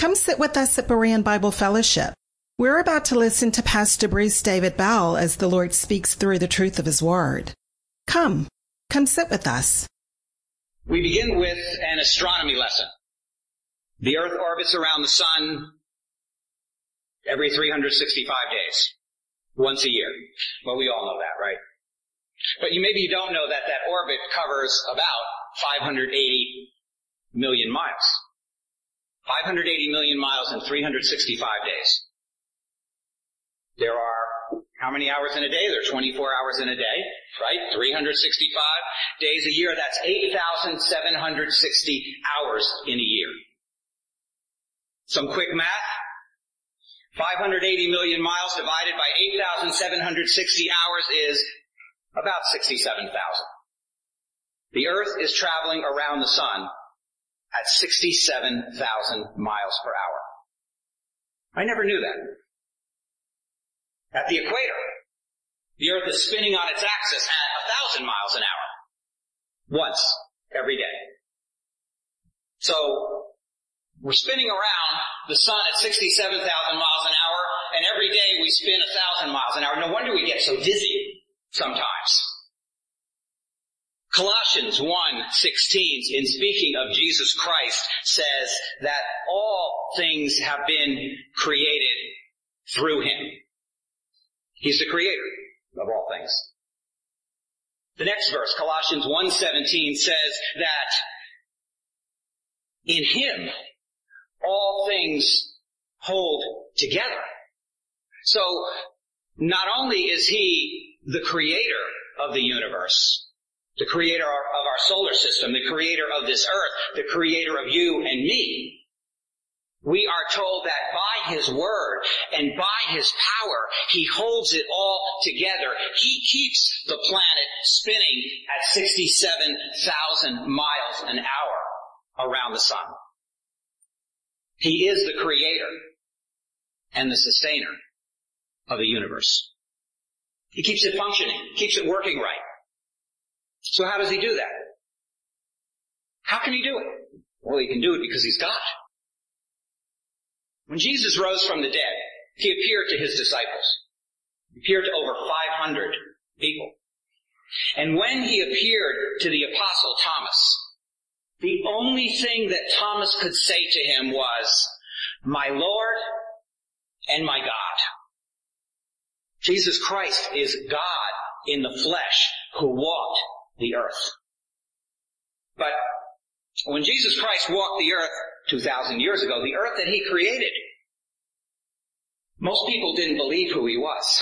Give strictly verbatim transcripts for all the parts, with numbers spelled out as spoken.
Come sit with us at Berean Bible Fellowship. We're about to listen to Pastor Bruce David Bell as the Lord speaks through the truth of His Word. Come, come sit with us. We begin with an astronomy lesson. The Earth orbits around the Sun every three hundred sixty-five days, once a year. Well, we all know that, right? But you maybe you don't know that that orbit covers about five hundred eighty million miles. five hundred eighty million miles in three hundred sixty-five days. There are how many hours in a day? There are twenty-four hours in a day, right? three hundred sixty-five days a year. That's eight thousand seven hundred sixty hours in a year. Some quick math. five hundred eighty million miles divided by eight thousand seven hundred sixty hours is about sixty-seven thousand. The Earth is traveling around the Sun at sixty-seven thousand miles per hour. I never knew that. At the equator, the Earth is spinning on its axis at one thousand miles an hour. Once, every day. So, we're spinning around the Sun at sixty-seven thousand miles an hour, and every day we spin one thousand miles an hour. No wonder we get so dizzy sometimes. Colossians one sixteen, in speaking of Jesus Christ, says that all things have been created through Him. He's the creator of all things. The next verse, Colossians one seventeen, says that in Him all things hold together. So, not only is He the creator of the universe, the creator of our solar system, the creator of this earth, the creator of you and me, we are told that by His word and by His power, He holds it all together. He keeps the planet spinning at sixty-seven thousand miles an hour around the Sun. He is the creator and the sustainer of the universe. He keeps it functioning, keeps it working right. So how does He do that? How can He do it? Well, He can do it because He's God. When Jesus rose from the dead, He appeared to His disciples. He appeared to over five hundred people. And when He appeared to the Apostle Thomas, the only thing that Thomas could say to Him was, "My Lord and my God." Jesus Christ is God in the flesh who walked the earth. But when Jesus Christ walked the earth two thousand years ago, the earth that He created, most people didn't believe who He was.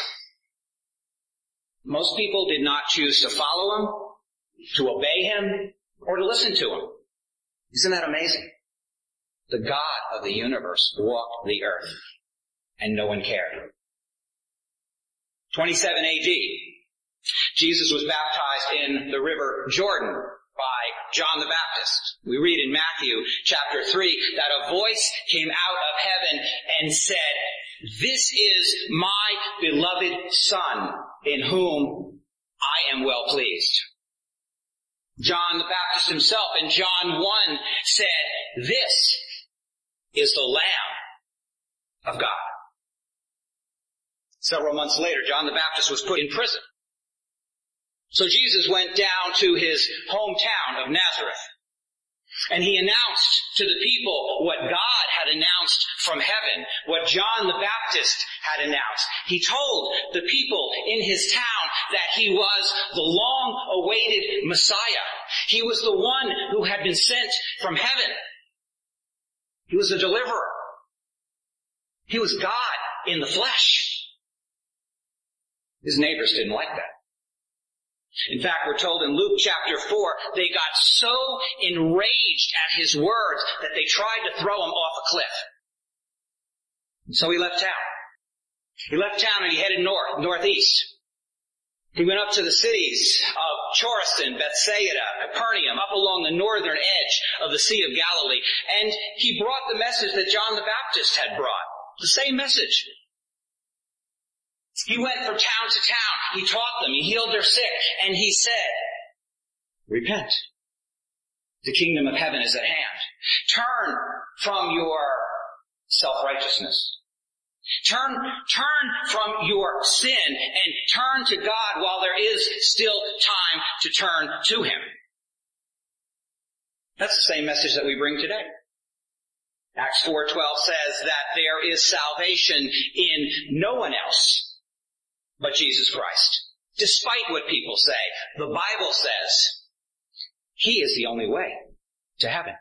Most people did not choose to follow Him, to obey Him, or to listen to Him. Isn't that amazing? The God of the universe walked the earth, and no one cared. twenty-seven A D, Jesus was baptized in the river Jordan by John the Baptist. We read in Matthew chapter three that a voice came out of heaven and said, "This is my beloved Son, in whom I am well pleased." John the Baptist himself in John one said, "This is the Lamb of God." Several months later, John the Baptist was put in prison. So Jesus went down to his hometown of Nazareth, and He announced to the people what God had announced from heaven, what John the Baptist had announced. He told the people in his town that He was the long-awaited Messiah. He was the one who had been sent from heaven. He was the deliverer. He was God in the flesh. His neighbors didn't like that. In fact, we're told in Luke chapter four, they got so enraged at His words that they tried to throw Him off a cliff. And so He left town. He left town and He headed north, northeast. He went up to the cities of Chorazin, Bethsaida, Capernaum, up along the northern edge of the Sea of Galilee. And He brought the message that John the Baptist had brought. The same message. He went from town to town. He taught them. He healed their sick. And He said, "Repent. The kingdom of heaven is at hand. Turn from your self-righteousness. Turn, turn from your sin and turn to God while there is still time to turn to Him. That's the same message that we bring today. Acts four twelve says that there is salvation in no one else but Jesus Christ. Despite what people say, the Bible says He is the only way to heaven.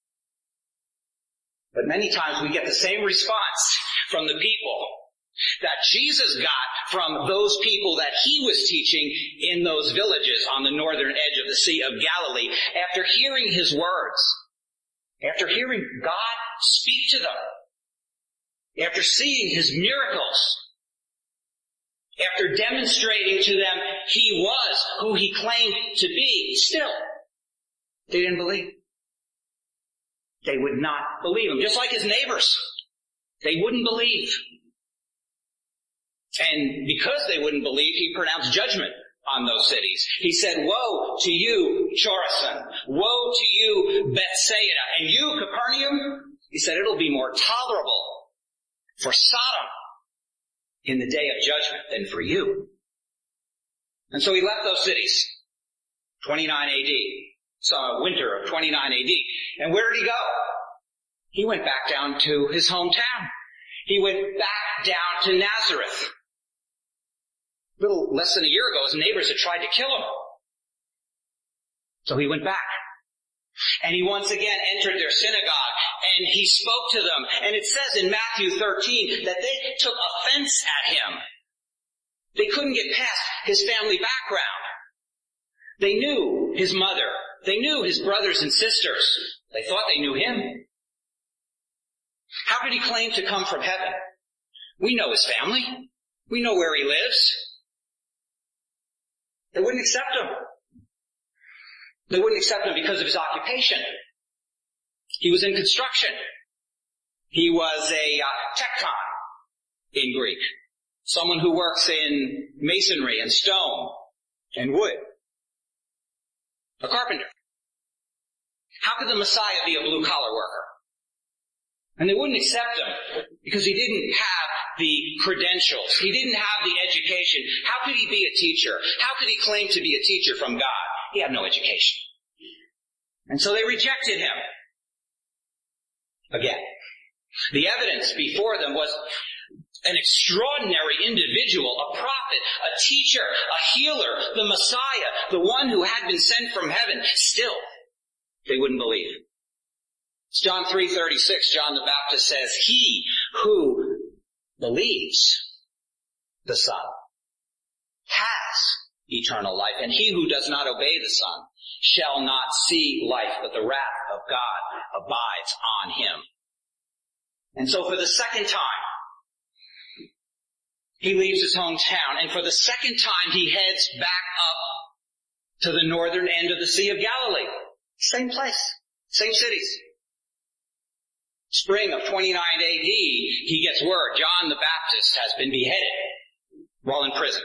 But many times we get the same response from the people that Jesus got from those people that He was teaching in those villages on the northern edge of the Sea of Galilee. After hearing His words, after hearing God speak to them, after seeing His miracles, after demonstrating to them He was who He claimed to be, still, they didn't believe. They would not believe Him. Just like His neighbors. They wouldn't believe. And because they wouldn't believe, He pronounced judgment on those cities. He said, woe to you, Chorazin. Woe to you, Bethsaida. And you, Capernaum, He said, it'll be more tolerable for Sodom in the day of judgment than for you. And so He left those cities, twenty-nine A D, so winter of twenty-nine A D. And where did He go? He went back down to His hometown. He went back down to Nazareth. A little less than a year ago, His neighbors had tried to kill Him. So He went back. And He once again entered their synagogue, and He spoke to them. And it says in Matthew thirteen that they took offense at Him. They couldn't get past His family background. They knew His mother. They knew His brothers and sisters. They thought they knew Him. How could He claim to come from heaven? We know His family. We know where He lives. They wouldn't accept Him. They wouldn't accept Him because of His occupation. He was in construction. He was a uh, tekton in Greek. Someone who works in masonry and stone and wood. A carpenter. How could the Messiah be a blue-collar worker? And they wouldn't accept Him because He didn't have the credentials. He didn't have the education. How could He be a teacher? How could He claim to be a teacher from God? He had no education. And so they rejected Him. Again, the evidence before them was an extraordinary individual, a prophet, a teacher, a healer, the Messiah, the one who had been sent from heaven. Still, they wouldn't believe. John three thirty-six, John the Baptist says, he who believes the Son has eternal life, and he who does not obey the Son shall not see life, but the wrath of God abides on him. And so for the second time, he leaves his hometown, and for the second time he heads back up to the northern end of the Sea of Galilee. Same place, same cities. Spring of twenty-nine A D, he gets word John the Baptist has been beheaded while in prison.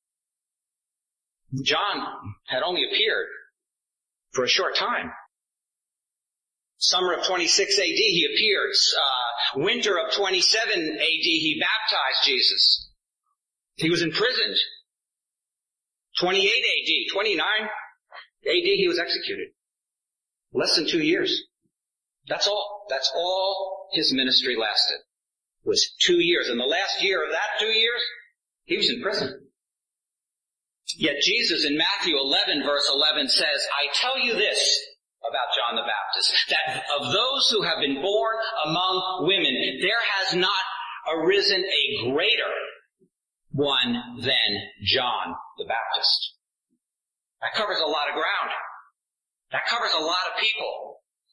John had only appeared for a short time. Summer of twenty-six A D, he appears. Uh, winter of twenty-seven A D, he baptized Jesus. He was imprisoned. twenty-eight A D, twenty-nine A D, he was executed. Less than two years. That's all. That's all his ministry lasted. Was two years. And the last year of that two years, he was in prison. Yet Jesus in Matthew eleven verse eleven says, I tell you this about John the Baptist, that of those who have been born among women, there has not arisen a greater one than John the Baptist. That covers a lot of ground. That covers a lot of people.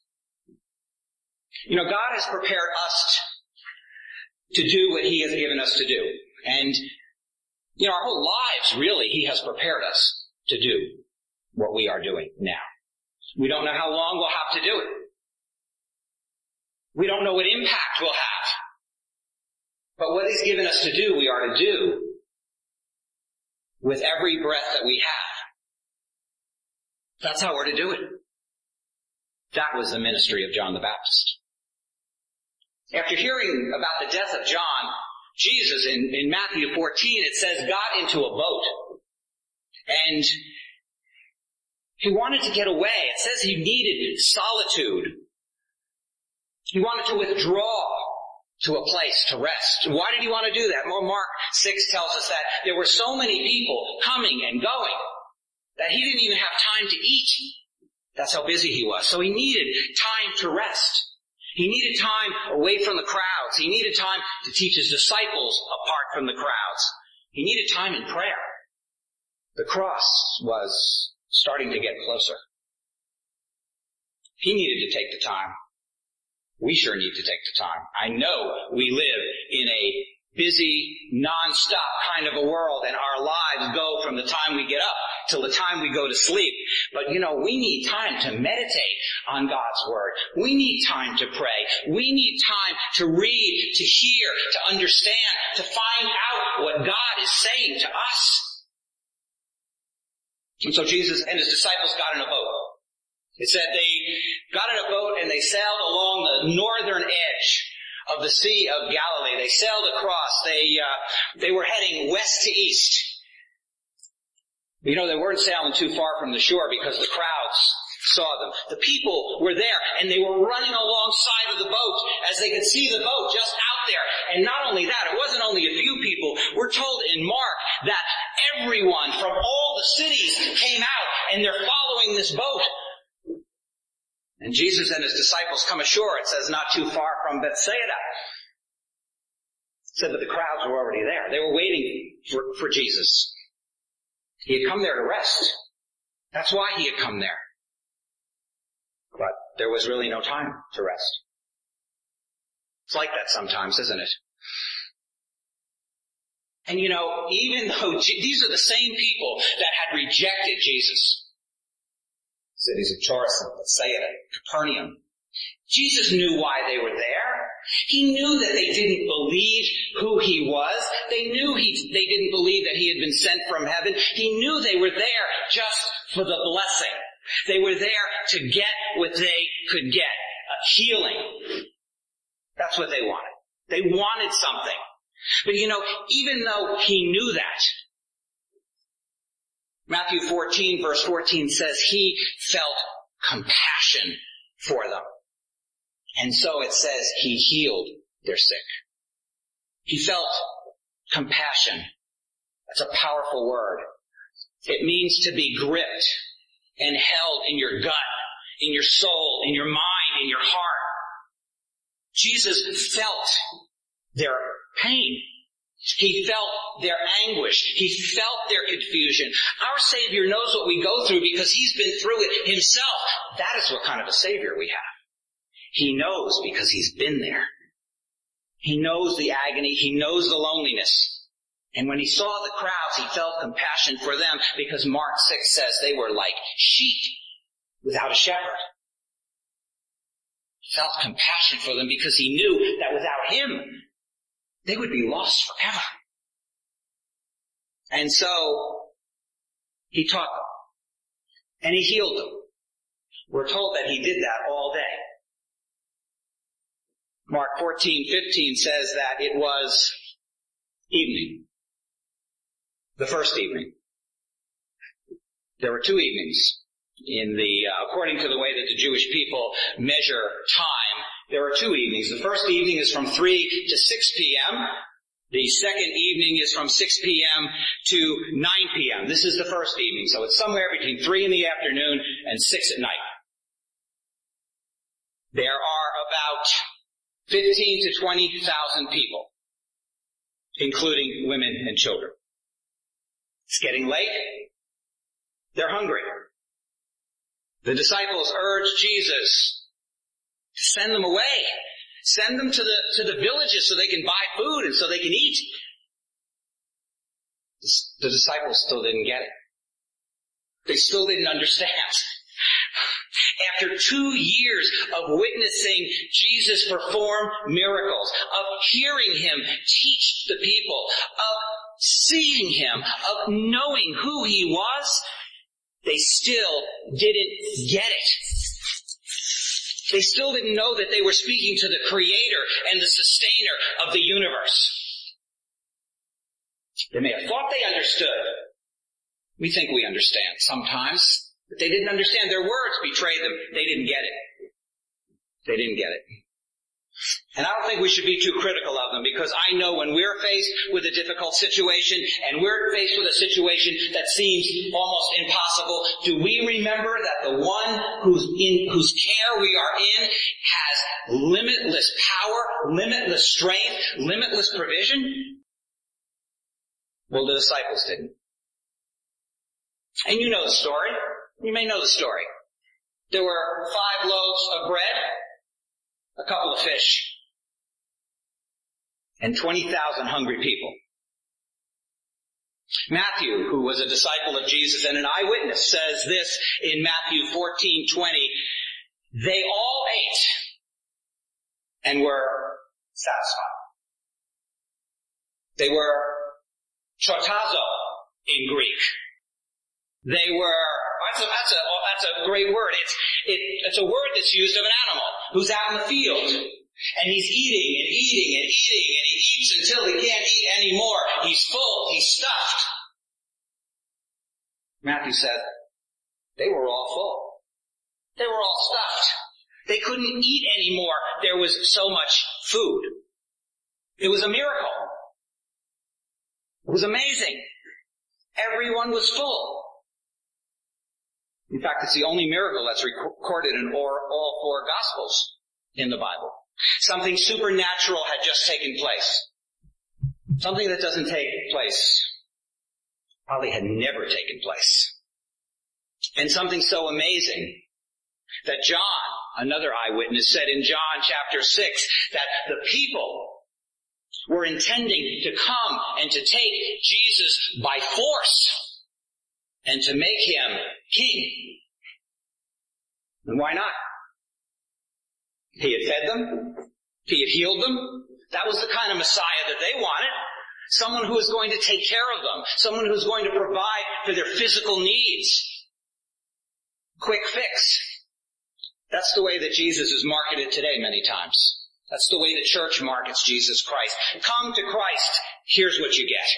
You know, God has prepared us to do what He has given us to do. And, you know, our whole lives, really, He has prepared us to do what we are doing now. We don't know how long we'll have to do it. We don't know what impact we'll have. But what He's given us to do, we are to do with every breath that we have. That's how we're to do it. That was the ministry of John the Baptist. After hearing about the death of John, Jesus, in, in Matthew fourteen, it says, got into a boat. And he wanted to get away. It says he needed solitude. He wanted to withdraw to a place to rest. Why did he want to do that? Well, Mark six tells us that there were so many people coming and going that he didn't even have time to eat. That's how busy he was. So he needed time to rest. He needed time away from the crowds. He needed time to teach his disciples apart from the crowds. He needed time in prayer. The cross was starting to get closer. He needed to take the time. We sure need to take the time. I know we live in a busy, non-stop kind of a world, and our lives go from the time we get up till the time we go to sleep. But you know, we need time to meditate on God's Word. We need time to pray. We need time to read, to hear, to understand, to find out what God is saying to us. And so Jesus and his disciples got in a boat. It said they got in a boat and they sailed along the northern edge of the Sea of Galilee. They sailed across. They uh, they were heading west to east. You know, they weren't sailing too far from the shore because the crowds saw them. The people were there and they were running alongside of the boat as they could see the boat just out there. And not only that, it wasn't only a few people. We're told in Mark that everyone from all the cities came out and they're following this boat. And Jesus and his disciples come ashore, it says, not too far from Bethsaida. It said that the crowds were already there. They were waiting for, for Jesus. He had come there to rest. That's why he had come there. But there was really no time to rest. It's like that sometimes, isn't it? And you know, even though G- these are the same people that had rejected Jesus, cities of Chorazin, Bethsaida, Capernaum, Jesus knew why they were there. He knew that they didn't believe who he was. They knew he, they didn't believe that he had been sent from heaven. He knew they were there just for the blessing. They were there to get what they could get. A healing. That's what they wanted. They wanted something. But you know, even though he knew that, Matthew fourteen verse fourteen says he felt compassion for them. And so it says he healed their sick. He felt compassion. That's a powerful word. It means to be gripped and held in your gut, in your soul, in your mind, in your heart. Jesus felt their pain. He felt their anguish. He felt their confusion. Our Savior knows what we go through because he's been through it himself. That is what kind of a Savior we have. He knows because he's been there. He knows the agony. He knows the loneliness. And when he saw the crowds, he felt compassion for them because Mark six says they were like sheep without a shepherd. He felt compassion for them because he knew that without him, they would be lost forever. And so, he taught them. And he healed them. We're told that he did that all day. Mark fourteen fifteen says that it was evening. The first evening. There were two evenings in the, uh, according to the way that the Jewish people measure time. There are two evenings. The first evening is from three to six p.m. The second evening is from six p.m. to nine p.m. This is the first evening. So it's somewhere between three in the afternoon and six at night. There are about fifteen to twenty thousand people, including women and children. It's getting late. They're hungry. The disciples urge Jesus to send them away. Send them to the, to the villages so they can buy food and so they can eat. The disciples still didn't get it. They still didn't understand. After two years of witnessing Jesus perform miracles, of hearing him teach the people, of seeing him, of knowing who he was, they still didn't get it. They still didn't know that they were speaking to the creator and the sustainer of the universe. They may have thought they understood. We think we understand sometimes, but they didn't understand. Their words betrayed them. They didn't get it. They didn't get it. And I don't think we should be too critical of them, because I know when we're faced with a difficult situation and we're faced with a situation that seems almost impossible, do we remember that the one who's in, whose care we are in has limitless power, limitless strength, limitless provision? Well, the disciples didn't. And you know the story. You may know the story. There were five loaves of bread, a couple of fish, and twenty thousand hungry people. Matthew, who was a disciple of Jesus and an eyewitness, says this in Matthew fourteen twenty, they all ate and were satisfied. They were chotazo in Greek. They were, that's a, that's a, that's a great word. It's, it, it's a word that's used of an animal who's out in the field. And he's eating and eating and eating and he eats until he can't eat anymore. He's full. He's stuffed. Matthew said, they were all full. They were all stuffed. They couldn't eat anymore. There was so much food. It was a miracle. It was amazing. Everyone was full. In fact, it's the only miracle that's recorded in all four Gospels in the Bible. Something supernatural had just taken place. Something that doesn't take place, probably had never taken place. And something so amazing that John, another eyewitness, said in John chapter six that the people were intending to come and to take Jesus by force and to make him king. And why not? He had fed them. He had healed them. That was the kind of Messiah that they wanted. Someone who was going to take care of them. Someone who was going to provide for their physical needs. Quick fix. That's the way that Jesus is marketed today many times. That's the way the church markets Jesus Christ. Come to Christ. Here's what you get.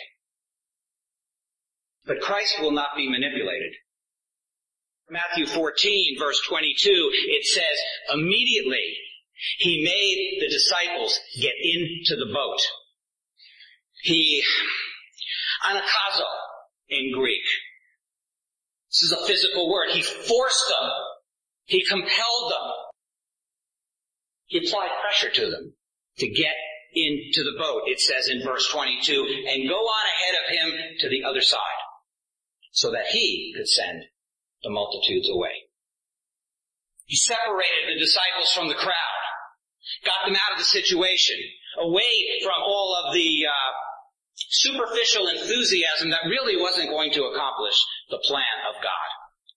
But Christ will not be manipulated. Matthew fourteen, verse twenty-two, it says, immediately he made the disciples get into the boat. He, anakazo in Greek. This is a physical word. He forced them. He compelled them. He applied pressure to them to get into the boat, it says in verse twenty-two, and go on ahead of him to the other side, so that he could send the multitudes away. He separated the disciples from the crowd, got them out of the situation, away from all of the uh, superficial enthusiasm that really wasn't going to accomplish the plan of God.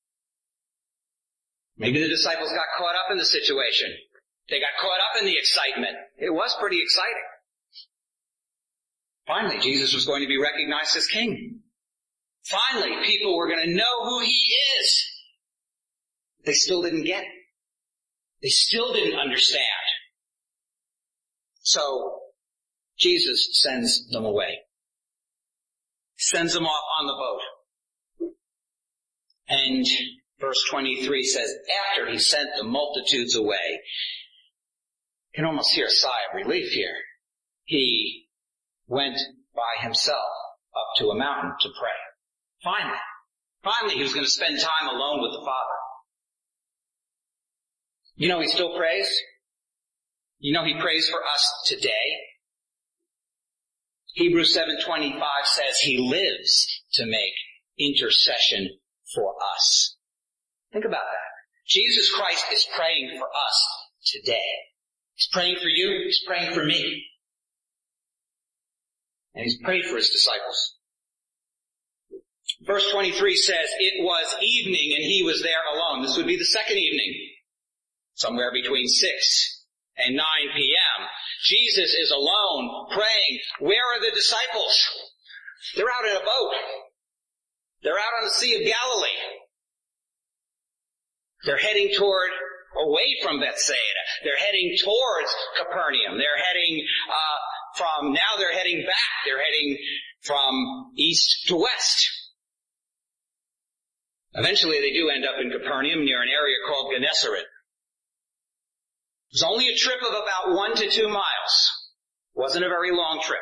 Maybe the disciples got caught up in the situation. They got caught up in the excitement. It was pretty exciting. Finally, Jesus was going to be recognized as king. Finally, people were going to know who he is. They still didn't get it. They still didn't understand. So, Jesus sends them away. Sends them off on the boat. And verse twenty-three says, after he sent the multitudes away, you can almost hear a sigh of relief here. He went by himself up to a mountain to pray. Finally. Finally, he was going to spend time alone with the Father. You know he still prays? You know he prays for us today? Hebrews seven twenty-five says he lives to make intercession for us. Think about that. Jesus Christ is praying for us today. He's praying for you. He's praying for me. And he's prayed for his disciples. Verse twenty-three says, it was evening and he was there alone. This would be the second evening. Somewhere between six and nine p.m. Jesus is alone praying. Where are the disciples? They're out in a boat. They're out on the Sea of Galilee. They're heading toward away from Bethsaida. They're heading towards Capernaum. They're heading uh from, now they're heading back. They're heading from east to west. Eventually they do end up in Capernaum near an area called Gennesaret. It was only a trip of about one to two miles. Wasn't a very long trip.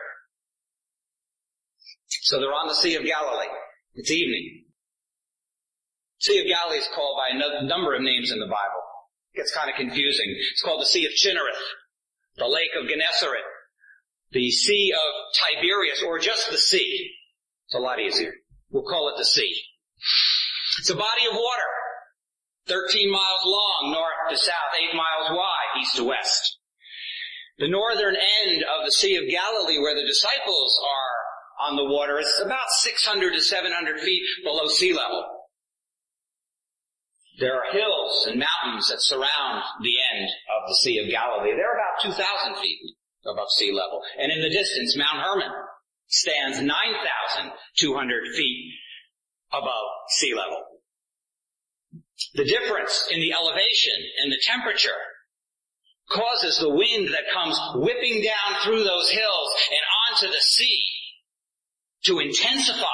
So they're on the Sea of Galilee. It's evening. Sea of Galilee is called by a number of names in the Bible. It gets kind of confusing. It's called the Sea of Chinnereth, the Lake of Gennesaret, the Sea of Tiberias, or just the sea. It's a lot easier. We'll call it the sea. It's a body of water, thirteen miles long, north to south, eight miles wide, east to west. The northern end of the Sea of Galilee, where the disciples are on the water, is about six hundred to seven hundred feet below sea level. There are hills and mountains that surround the end of the Sea of Galilee. They're about two thousand feet above sea level. And in the distance, Mount Hermon stands nine thousand two hundred feet above sea level. The difference in the elevation and the temperature causes the wind that comes whipping down through those hills and onto the sea to intensify.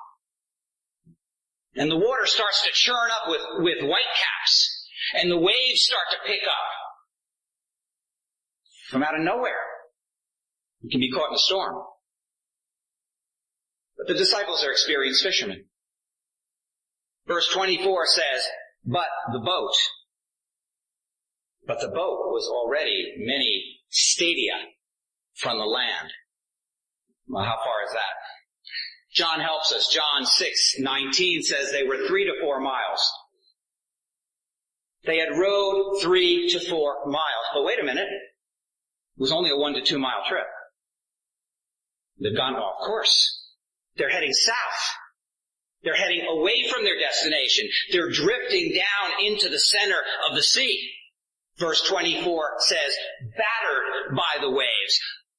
And the water starts to churn up with, with whitecaps, and the waves start to pick up. From out of nowhere, you can be caught in a storm. But the disciples are experienced fishermen. Verse twenty-four says, but the boat, but the boat was already many stadia from the land. Well, how far is that? John helps us. John six nineteen says they were three to four miles. They had rowed three to four miles. But wait a minute. It was only a one to two mile trip. They've gone off course. They're heading south. They're heading away from their destination. They're drifting down into the center of the sea. Verse twenty-four says, battered by the waves.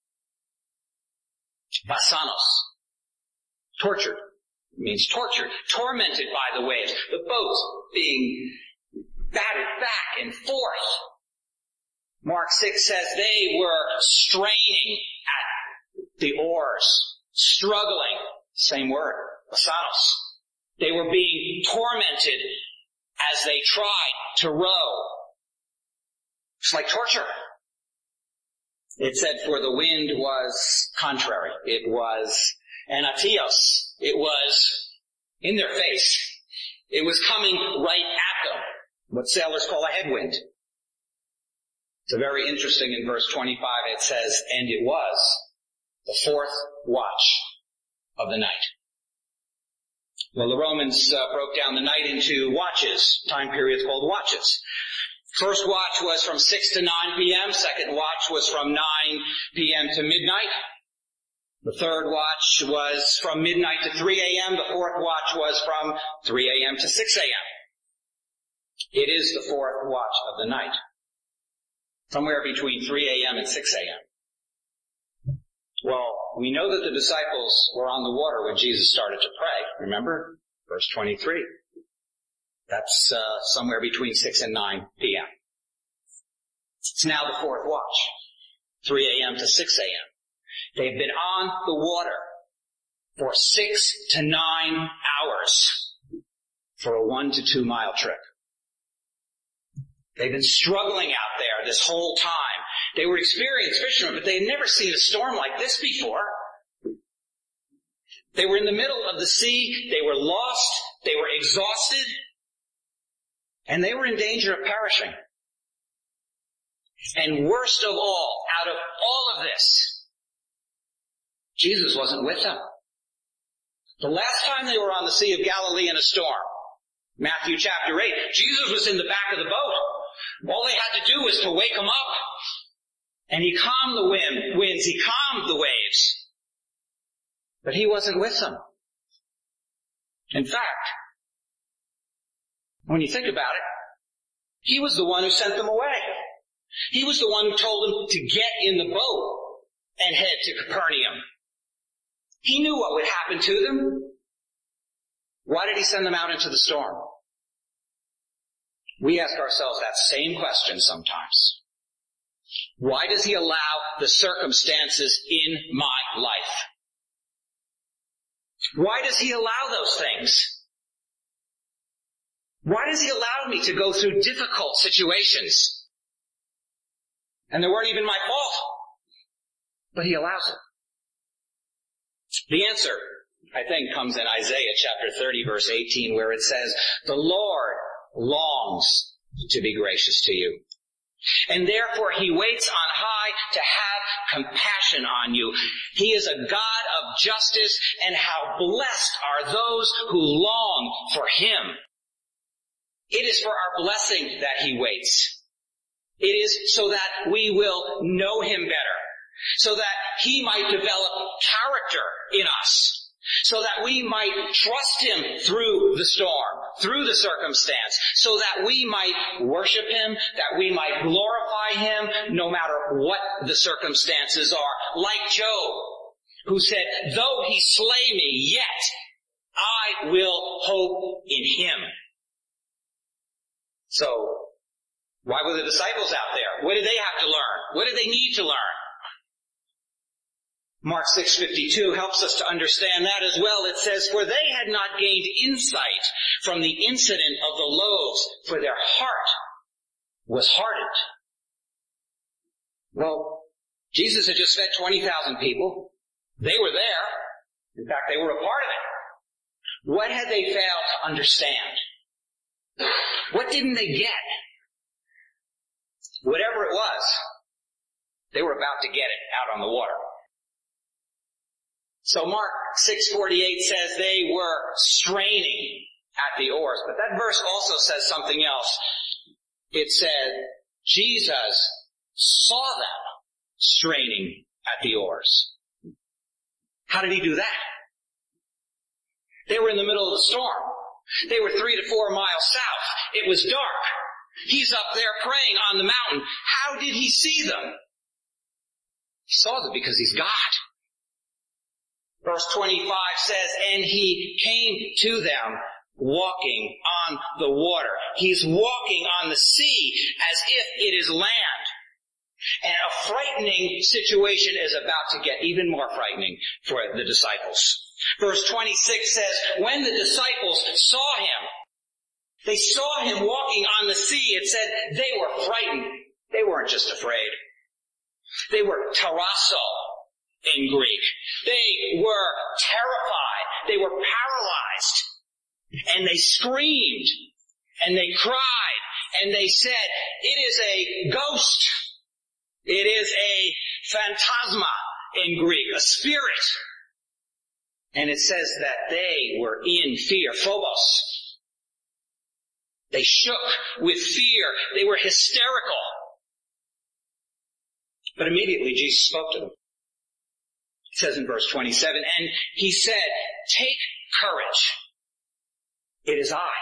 Basanos. Tortured. It means tortured. Tormented by the waves. The boats being battered back and forth. Mark six says they were straining at the oars. Struggling. Same word. Basanos. They were being tormented as they tried to row. It's like torture. It said, for the wind was contrary. It was anatios. It was in their face. It was coming right at them. What sailors call a headwind. It's a very interesting in verse twenty-five. It says, and it was the fourth watch of the night. Well, the Romans uh, broke down the night into watches, time periods called watches. First watch was from six to nine p.m. Second watch was from nine p.m. to midnight. The third watch was from midnight to three a.m. The fourth watch was from three a.m. to six a.m. It is the fourth watch of the night. Somewhere between three a.m. and six a.m. Well, we know that the disciples were on the water when Jesus started to pray. Remember? Verse twenty-three. That's uh, somewhere between six and nine p.m. It's now the fourth watch. three a.m. to six a.m. They've been on the water for six to nine hours for a one to two mile trip. They've been struggling out there this whole time. They were experienced fishermen, but they had never seen a storm like this before. They were in the middle of the sea. They were lost. They were exhausted. And they were in danger of perishing. And worst of all, out of all of this, Jesus wasn't with them. The last time they were on the Sea of Galilee in a storm, Matthew chapter eight, Jesus was in the back of the boat. All they had to do was to wake him up. And he calmed the wind, winds, he calmed the waves. But he wasn't with them. In fact, when you think about it, he was the one who sent them away. He was the one who told them to get in the boat and head to Capernaum. He knew what would happen to them. Why did he send them out into the storm? We ask ourselves that same question sometimes. Why does he allow the circumstances in my life? Why does he allow those things? Why does he allow me to go through difficult situations? And they weren't even my fault. But he allows it. The answer, I think, comes in Isaiah chapter thirty, verse eighteen, where it says, "The Lord longs to be gracious to you. And therefore he waits on high to have compassion on you. He is a God of justice, and how blessed are those who long for him." It is for our blessing that he waits. It is so that we will know him better, so that he might develop character in us, so that we might trust him through the storm, through the circumstance, so that we might worship him, that we might glorify him no matter what the circumstances are. Like Job, who said, "Though he slay me, yet I will hope in him." So, why were the disciples out there? What did they have to learn? What did they need to learn? Mark six fifty-two helps us to understand that as well. It says, "For they had not gained insight from the incident of the loaves, for their heart was hardened." Well, Jesus had just fed twenty thousand people. They were there. In fact, they were a part of it. What had they failed to understand? What didn't they get? Whatever it was, they were about to get it out on the water. So Mark six forty-eight says they were straining at the oars. But that verse also says something else. It said Jesus saw them straining at the oars. How did he do that? They were in the middle of the storm. They were three to four miles south. It was dark. He's up there praying on the mountain. How did he see them? He saw them because he's God. Verse twenty-five says, "And he came to them walking on the water." He's walking on the sea as if it is land. And a frightening situation is about to get even more frightening for the disciples. Verse twenty-six says, when the disciples saw him, they saw him walking on the sea, it said they were frightened. They weren't just afraid. They were tarasso in Greek. They were terrified. They were paralyzed. And they screamed. And they cried. And they said, "It is a ghost. It is a phantasma in Greek, a spirit." And it says that they were in fear, phobos. They shook with fear. They were hysterical. But immediately Jesus spoke to them. It says in verse twenty-seven, "And he said, 'Take courage. It is I.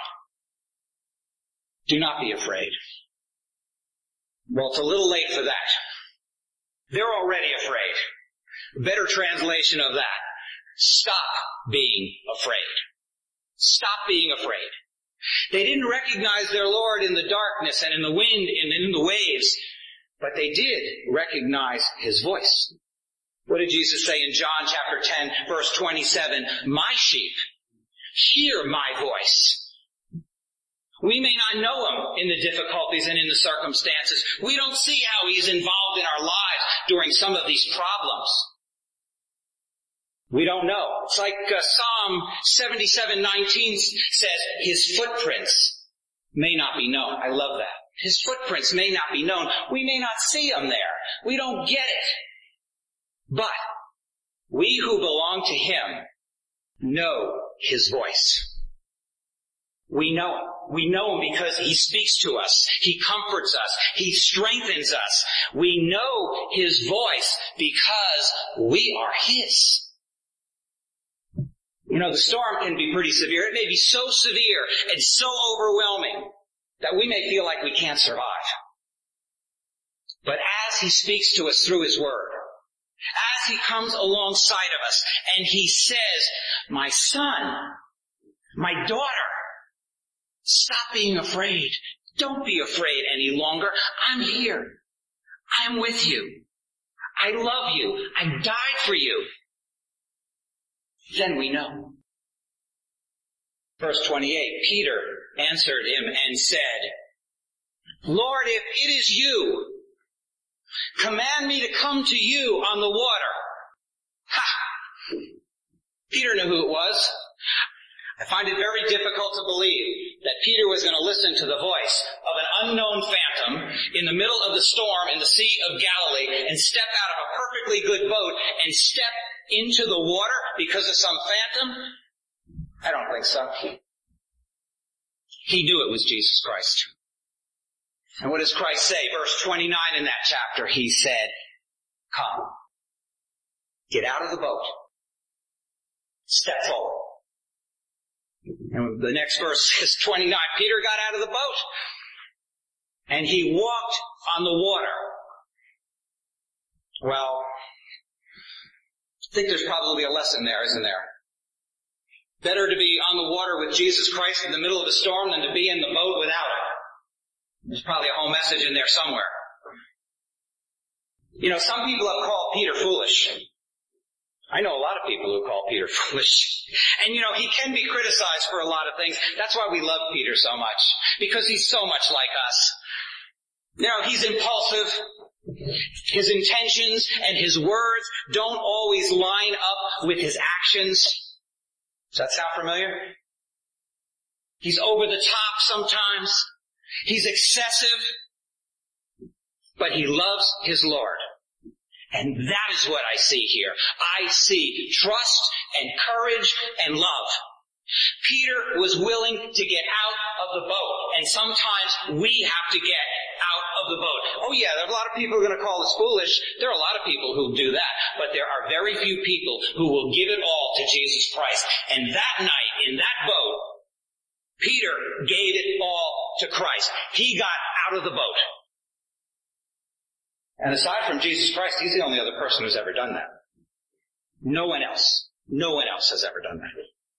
Do not be afraid.'" Well, it's a little late for that. They're already afraid. Better translation of that: stop being afraid. Stop being afraid. They didn't recognize their Lord in the darkness and in the wind and in the waves, but they did recognize his voice. What did Jesus say in John chapter ten, verse twenty-seven? "My sheep hear my voice." We may not know him in the difficulties and in the circumstances. We don't see how he's involved in our lives during some of these problems. We don't know. It's like uh, Psalm seventy-seven nineteen says, his footprints may not be known. I love that. His footprints may not be known. We may not see him there. We don't get it. But we who belong to him know his voice. We know him. We know him because he speaks to us. He comforts us. He strengthens us. We know his voice because we are his. You know, the storm can be pretty severe. It may be so severe and so overwhelming that we may feel like we can't survive. But as he speaks to us through his word, as he comes alongside of us and he says, "My son, my daughter, stop being afraid. Don't be afraid any longer. I'm here. I'm with you. I love you. I died for you. Then we know. Verse twenty-eight, Peter answered him and said, Lord, if it is you, command me to come to you on the water. Ha! Peter knew who it was. I find it very difficult to believe that Peter was going to listen to the voice of an unknown phantom in the middle of the storm in the Sea of Galilee and step out of a perfectly good boat and step into the water because of some phantom. I don't think so. He knew it was Jesus Christ. And what does Christ say? Verse twenty-nine in that chapter, he said, come. Get out of the boat. Step forward. And the next verse is twenty-nine. Peter got out of the boat and he walked on the water. Well, I think there's probably a lesson there, isn't there? Better to be on the water with Jesus Christ in the middle of a storm than to be in the boat without it. There's probably a whole message in there somewhere. You know, some people have called Peter foolish. I know a lot of people who call Peter foolish. And you know, he can be criticized for a lot of things. That's why we love Peter so much. Because he's so much like us. You know, he's impulsive. His intentions and his words don't always line up with his actions. Does that sound familiar? He's over the top sometimes. He's excessive. But he loves his Lord. And that is what I see here. I see trust and courage and love. Peter was willing to get out of the boat. And sometimes we have to get out of the boat. Oh yeah, there are a lot of people who are going to call us foolish. There are a lot of people who do that. But there are very few people who will give it all to Jesus Christ. And that night, in that boat, Peter gave it all to Christ. He got out of the boat. And aside from Jesus Christ, he's the only other person who's ever done that. No one else. No one else has ever done that.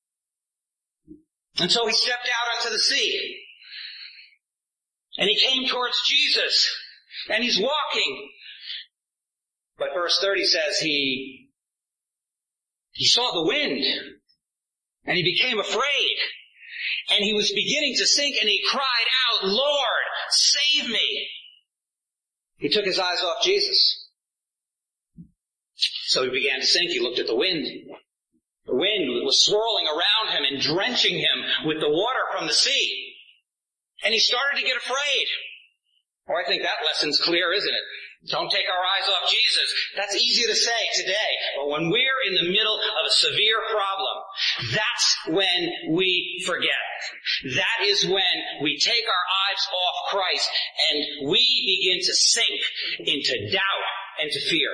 And so he stepped out onto the sea. And he came towards Jesus. And he's walking. But verse thirty says he, he saw the wind. And he became afraid. And he was beginning to sink and he cried out, Lord, save me. He took his eyes off Jesus. So he began to sink. He looked at the wind. The wind was swirling around him and drenching him with the water from the sea. And he started to get afraid. Oh, I think that lesson's clear, isn't it? Don't take our eyes off Jesus. That's easy to say today. But when we're in the middle of a severe problem, that's when we forget. That is when we take our eyes off Christ and we begin to sink into doubt and to fear.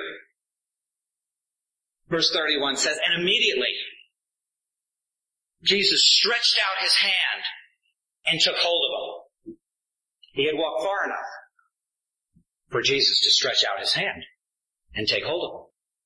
Verse thirty-one says, and immediately Jesus stretched out his hand and took hold of him. He had walked far enough for Jesus to stretch out his hand and take hold of him.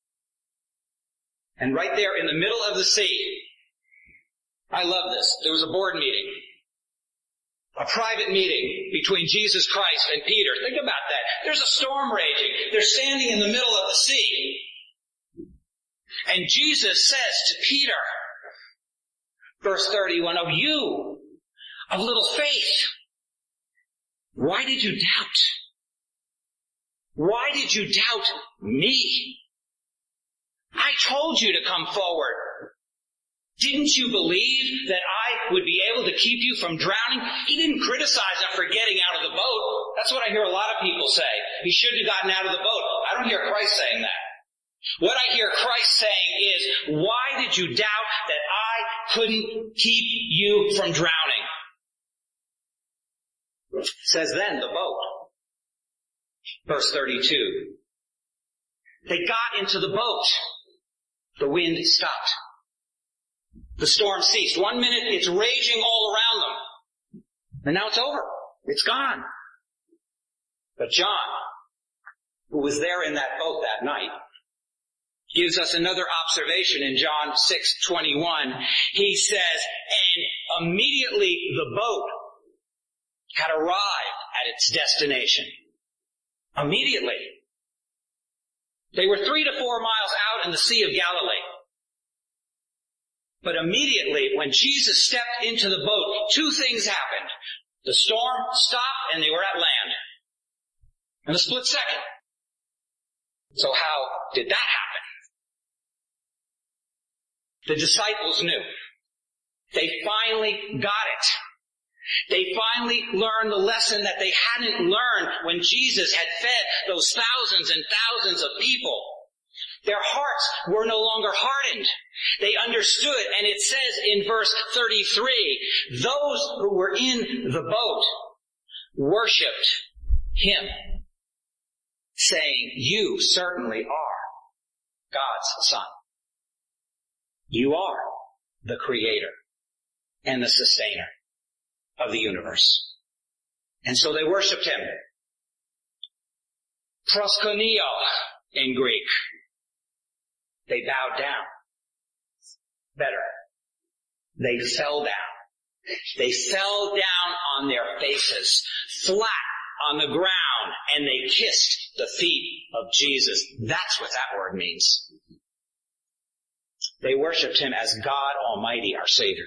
And right there in the middle of the sea, I love this, there was a board meeting. A private meeting between Jesus Christ and Peter. Think about that. There's a storm raging. They're standing in the middle of the sea. And Jesus says to Peter, verse thirty-one, of you, of little faith, why did you doubt? Why did you doubt me? I told you to come forward. Didn't you believe that I would be able to keep you from drowning? He didn't criticize him for getting out of the boat. That's what I hear a lot of people say. He shouldn't have gotten out of the boat. I don't hear Christ saying that. What I hear Christ saying is, why did you doubt that I couldn't keep you from drowning? It says then, the boat. Verse thirty-two. They got into the boat. The wind stopped. The storm ceased. One minute it's raging all around them. And now it's over. It's gone. But John, who was there in that boat that night, gives us another observation in John six twenty-one. He says, and immediately the boat had arrived at its destination. Immediately. They were three to four miles out in the Sea of Galilee. But immediately, when Jesus stepped into the boat, two things happened. The storm stopped and they were at land. In a split second. So how did that happen? The disciples knew. They finally got it. They finally learned the lesson that they hadn't learned when Jesus had fed those thousands and thousands of people. Their hearts were no longer hardened. They understood, and it says in verse thirty-three, those who were in the boat worshipped him, saying, you certainly are God's Son. You are the Creator and the Sustainer of the universe. And so they worshipped him. Proskuneo in Greek. They bowed down. Better. They fell down. They fell down on their faces, flat on the ground, and they kissed the feet of Jesus. That's what that word means. They worshipped him as God Almighty, our Savior.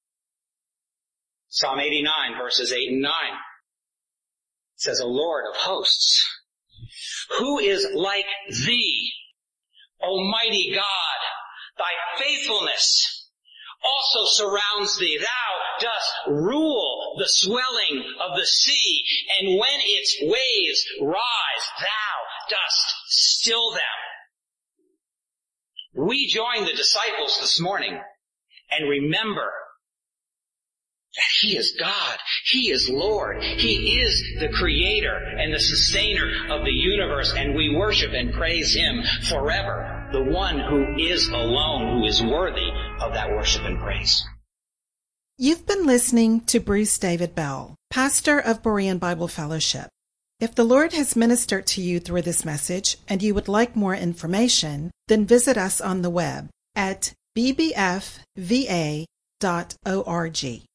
Psalm eighty-nine, verses eight and nine says, O Lord of hosts, who is like thee, Almighty God? Thy faithfulness also surrounds thee. Thou dost rule the swelling of the sea, and when its waves rise, thou dost still them. We join the disciples this morning and remember that he is God. He is Lord. He is the Creator and the Sustainer of the universe, and we worship and praise him forever, the one who is alone, who is worthy of that worship and praise. You've been listening to Bruce David Bell, pastor of Berean Bible Fellowship. If the Lord has ministered to you through this message and you would like more information, then visit us on the web at b b f v a dot org.